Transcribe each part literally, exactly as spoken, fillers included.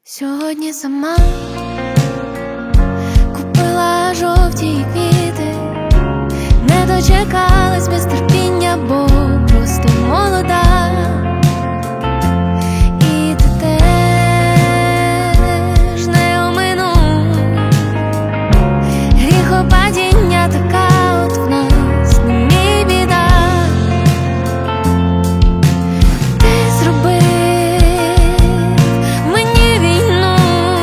Сьогодні сама купила жовті квіти, не дочекалась без терпіння, бо просто молода. І ти теж не оминув гріхопадіння, така от в нас не мій біда. Ти зробив мені війну,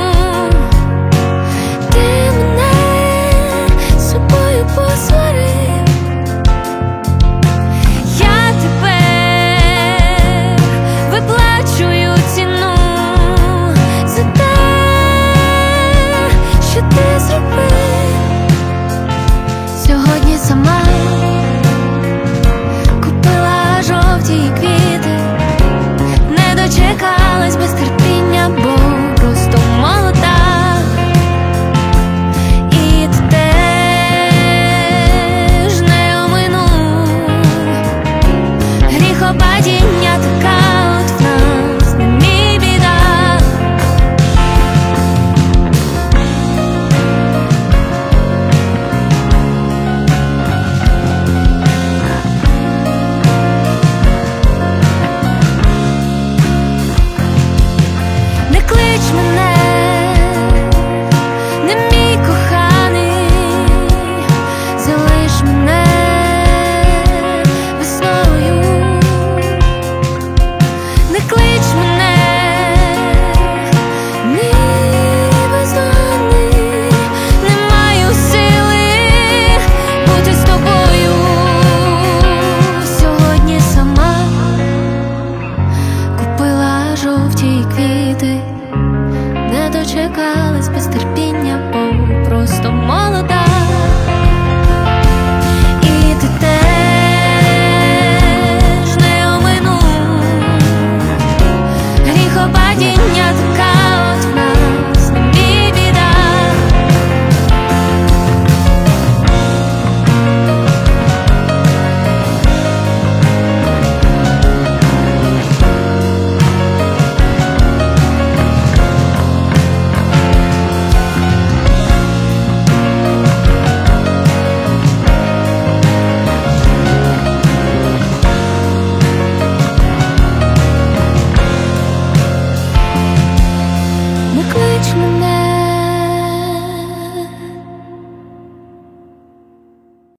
ти мене з собою посварив. Я тепер виплачую ціну за те, що ти зробив. Сьогодні сама купила жовті квіти, не дочекалась без терпіння, бо просто молода. І ти теж не оминув гріхопадіння, така от в нас не мій біда. Не клич мене, не мій коханий, залиш мене весною. Не клич мене, мій бездонний, не маю сили бути з тобою. Сьогодні сама купила жовті квіти, не дочекалась без терпіння, бо просто молода.